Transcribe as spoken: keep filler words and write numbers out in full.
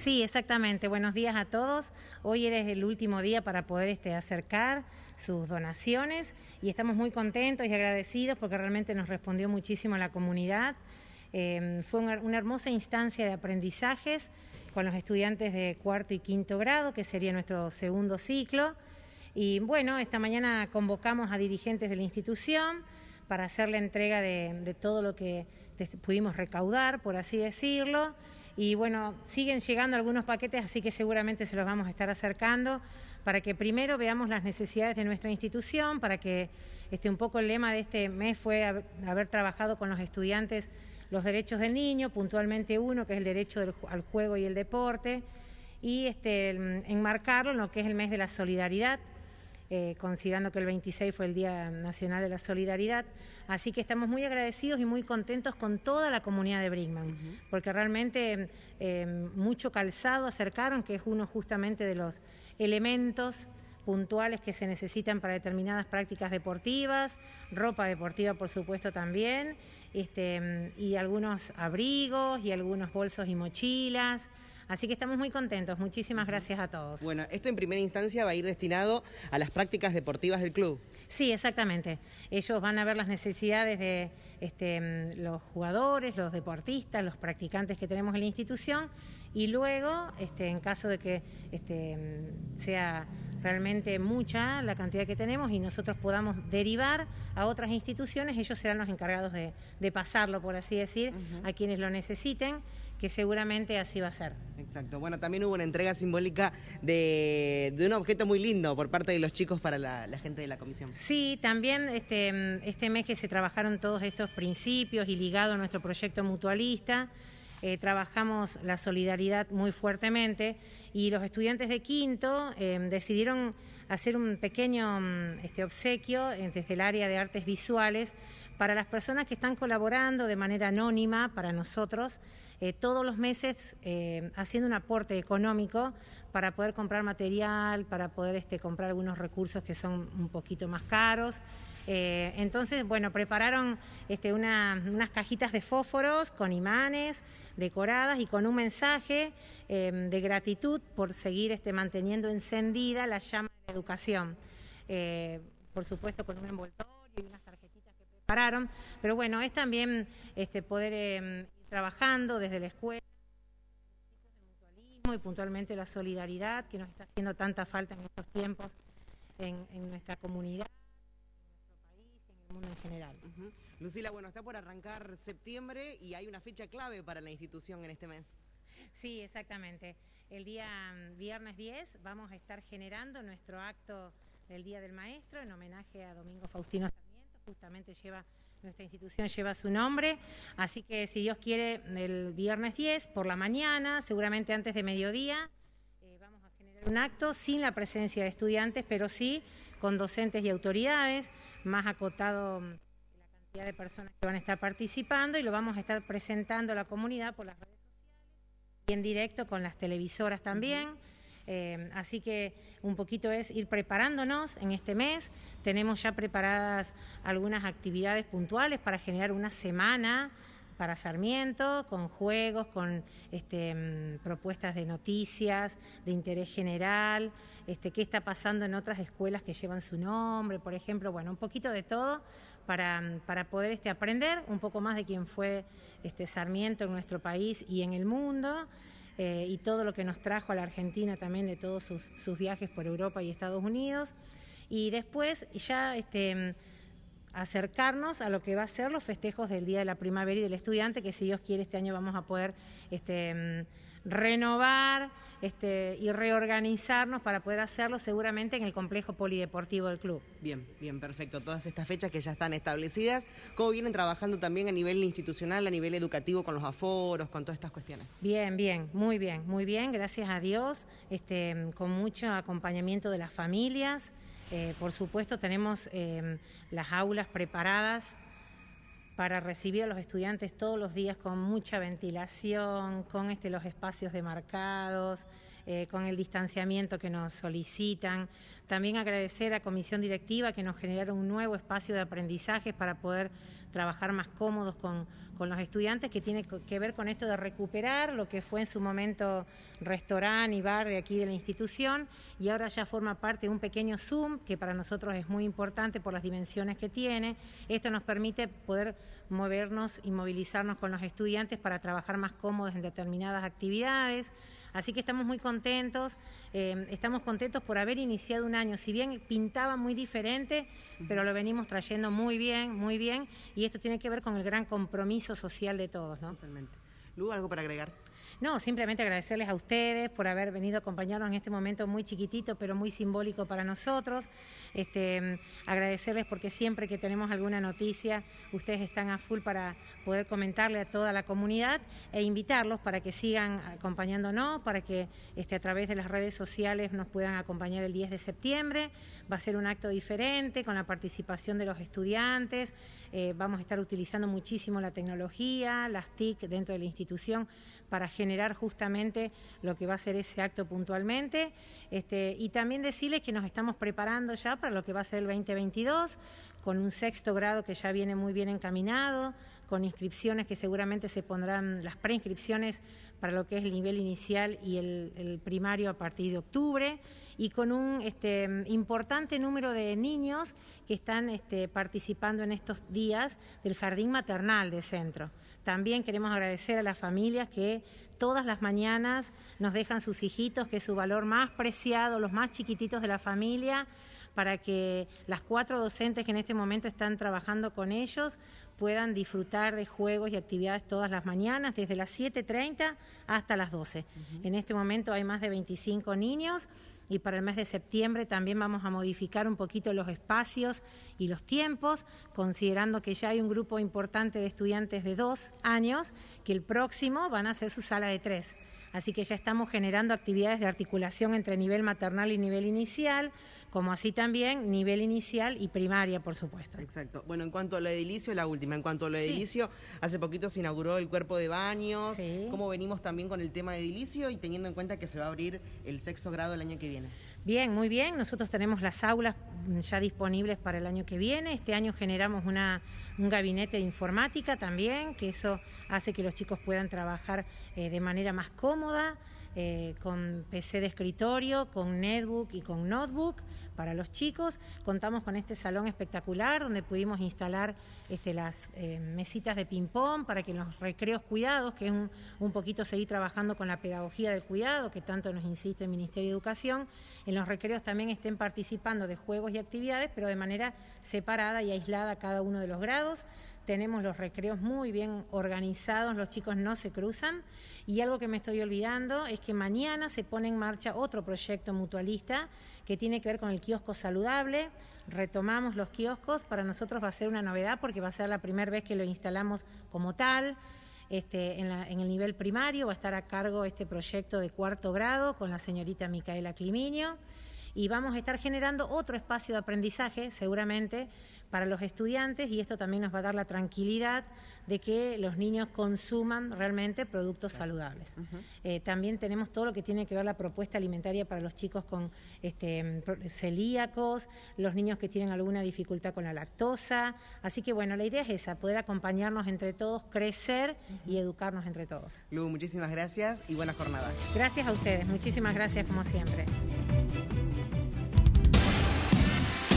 Sí, exactamente. Buenos días a todos. Hoy es el último día para poder este, acercar sus donaciones y estamos muy contentos y agradecidos porque realmente nos respondió muchísimo la comunidad. Eh, fue una, una hermosa instancia de aprendizajes con los estudiantes de cuarto y quinto grado, que sería nuestro segundo ciclo. Y bueno, esta mañana convocamos a dirigentes de la institución para hacer la entrega de, de todo lo que pudimos recaudar, por así decirlo. Y bueno, siguen llegando algunos paquetes, así que seguramente se los vamos a estar acercando para que primero veamos las necesidades de nuestra institución, para que este, un poco el lema de este mes fue haber, haber trabajado con los estudiantes los derechos del niño, puntualmente uno, que es el derecho del, al juego y el deporte, y este, enmarcarlo en lo que es el mes de la solidaridad, Eh, considerando que el veintiséis fue el Día Nacional de la Solidaridad. Así que estamos muy agradecidos y muy contentos con toda la comunidad de Brinkmann, uh-huh. porque realmente eh, mucho calzado acercaron, que es uno justamente de los elementos puntuales que se necesitan para determinadas prácticas deportivas, ropa deportiva por supuesto también, este, y algunos abrigos y algunos bolsos y mochilas. Así que estamos muy contentos. Muchísimas gracias a todos. Bueno, esto en primera instancia va a ir destinado a las prácticas deportivas del club. Sí, exactamente. Ellos van a ver las necesidades de este, los jugadores, los deportistas, los practicantes que tenemos en la institución y luego, este, en caso de que este, sea realmente mucha la cantidad que tenemos y nosotros podamos derivar a otras instituciones, ellos serán los encargados de, de pasarlo, por así decir, uh-huh. a quienes lo necesiten, que seguramente así va a ser. Exacto. Bueno, también hubo una entrega simbólica de, de un objeto muy lindo por parte de los chicos para la, la gente de la comisión. Sí, también este, este mes que se trabajaron todos estos principios y ligado a nuestro proyecto mutualista, eh, trabajamos la solidaridad muy fuertemente y los estudiantes de quinto eh, decidieron hacer un pequeño este, obsequio desde el área de artes visuales para las personas que están colaborando de manera anónima para nosotros, eh, todos los meses eh, haciendo un aporte económico para poder comprar material, para poder este, comprar algunos recursos que son un poquito más caros. Eh, entonces, bueno, prepararon este, una, unas cajitas de fósforos con imanes decoradas y con un mensaje eh, de gratitud por seguir este, manteniendo encendida la llama de la educación. Eh, por supuesto con un envoltorio y unas tarjetitas que prepararon, pero bueno, es también este, poder eh, ir trabajando desde la escuela, principios de mutualismo y puntualmente la solidaridad que nos está haciendo tanta falta en estos tiempos en, en nuestra comunidad, en nuestro país y en el mundo en general. Uh-huh. Lucila, bueno, está por arrancar septiembre y hay una fecha clave para la institución en este mes. Sí, exactamente. El día viernes diez vamos a estar generando nuestro acto del Día del Maestro en homenaje a Domingo Faustino Sarmiento, justamente lleva, nuestra institución lleva su nombre, así que si Dios quiere el viernes diez por la mañana, seguramente antes de mediodía, eh, vamos a generar un acto sin la presencia de estudiantes, pero sí con docentes y autoridades, más acotado la cantidad de personas que van a estar participando y lo vamos a estar presentando a la comunidad por las redes sociales y en directo con las televisoras también. Uh-huh. Eh, así que un poquito es ir preparándonos en este mes. Tenemos ya preparadas algunas actividades puntuales para generar una semana para Sarmiento, con juegos, con este, propuestas de noticias, de interés general, este, qué está pasando en otras escuelas que llevan su nombre, por ejemplo, bueno, un poquito de todo para, para poder este, aprender un poco más de quién fue este, Sarmiento en nuestro país y en el mundo. Eh, y todo lo que nos trajo a la Argentina también de todos sus, sus viajes por Europa y Estados Unidos. Y después ya este, acercarnos a lo que va a ser los festejos del Día de la Primavera y del Estudiante, que si Dios quiere este año vamos a poder este, renovar este, y reorganizarnos para poder hacerlo seguramente en el complejo polideportivo del club. Bien, bien, perfecto. Todas estas fechas que ya están establecidas, ¿cómo vienen trabajando también a nivel institucional, a nivel educativo, con los aforos, con todas estas cuestiones? Bien, bien, muy bien, muy bien, gracias a Dios, este, con mucho acompañamiento de las familias. Eh, por supuesto, tenemos eh, las aulas preparadas para recibir a los estudiantes todos los días con mucha ventilación, con este, los espacios demarcados, eh, con el distanciamiento que nos solicitan. También agradecer a Comisión Directiva que nos generaron un nuevo espacio de aprendizaje para poder trabajar más cómodos con, con los estudiantes, que tiene que ver con esto de recuperar lo que fue en su momento restaurante y bar de aquí de la institución, y ahora ya forma parte de un pequeño Zoom, que para nosotros es muy importante por las dimensiones que tiene. Esto nos permite poder movernos y movilizarnos con los estudiantes para trabajar más cómodos en determinadas actividades. Así que estamos muy contentos, eh, estamos contentos por haber iniciado un año, si bien pintaba muy diferente, pero lo venimos trayendo muy bien, muy bien, y esto tiene que ver con el gran compromiso social de todos, ¿no? Totalmente. Lu, ¿algo para agregar? No, simplemente agradecerles a ustedes por haber venido a acompañarnos en este momento muy chiquitito, pero muy simbólico para nosotros. Este, agradecerles porque siempre que tenemos alguna noticia, ustedes están a full para poder comentarle a toda la comunidad, e invitarlos para que sigan acompañándonos, para que este, a través de las redes sociales nos puedan acompañar el diez de septiembre. Va a ser un acto diferente con la participación de los estudiantes. Eh, vamos a estar utilizando muchísimo la tecnología, las T I C dentro de la institución, para generar justamente lo que va a ser ese acto puntualmente. Este, y también decirles que nos estamos preparando ya para lo que va a ser el veinte veintidós, con un sexto grado que ya viene muy bien encaminado, con inscripciones que seguramente se pondrán, las preinscripciones para lo que es el nivel inicial y el, el primario a partir de octubre, y con un este, importante número de niños que están este, participando en estos días del jardín maternal de centro. También queremos agradecer a las familias que todas las mañanas nos dejan sus hijitos, que es su valor más preciado, los más chiquititos de la familia, para que las cuatro docentes que en este momento están trabajando con ellos puedan disfrutar de juegos y actividades todas las mañanas, desde las siete treinta hasta las doce. Uh-huh. En este momento hay más de veinticinco niños, y para el mes de septiembre también vamos a modificar un poquito los espacios y los tiempos, considerando que ya hay un grupo importante de estudiantes de dos años que el próximo van a hacer su sala de tres. Así que ya estamos generando actividades de articulación entre nivel maternal y nivel inicial, como así también nivel inicial y primaria, por supuesto. Exacto. Bueno, en cuanto a lo edilicio, la última, en cuanto a lo edilicio, sí. Hace poquito se inauguró el cuerpo de baños, sí. ¿Cómo venimos también con el tema de edilicio y teniendo en cuenta que se va a abrir el sexto grado el año que viene? Bien, muy bien. Nosotros tenemos las aulas ya disponibles para el año que viene. Este año generamos una, un gabinete de informática también, que eso hace que los chicos puedan trabajar eh, de manera más cómoda, eh, con P C de escritorio, con netbook y con notebook para los chicos. Contamos con este salón espectacular donde pudimos instalar este, las eh, mesitas de ping-pong para que en los recreos cuidados, que es un, un poquito seguir trabajando con la pedagogía del cuidado, que tanto nos insiste el Ministerio de Educación, en los recreos también estén participando de juegos y actividades, pero de manera separada y aislada cada uno de los grados. Tenemos los recreos muy bien organizados, los chicos no se cruzan. Y algo que me estoy olvidando es que mañana se pone en marcha otro proyecto mutualista que tiene que ver con el kiosco saludable. Retomamos los kioscos, para nosotros va a ser una novedad porque va a ser la primera vez que lo instalamos como tal. Este, en, la, en el nivel primario va a estar a cargo este proyecto de cuarto grado con la señorita Micaela Climinio, y vamos a estar generando otro espacio de aprendizaje seguramente para los estudiantes, y esto también nos va a dar la tranquilidad de que los niños consuman realmente productos claro. saludables. Uh-huh. Eh, también tenemos todo lo que tiene que ver la propuesta alimentaria para los chicos con este, celíacos, los niños que tienen alguna dificultad con la lactosa. Así que bueno, la idea es esa, poder acompañarnos entre todos, crecer uh-huh. y educarnos entre todos. Lu, muchísimas gracias y buena jornada. Gracias a ustedes, muchísimas gracias como siempre.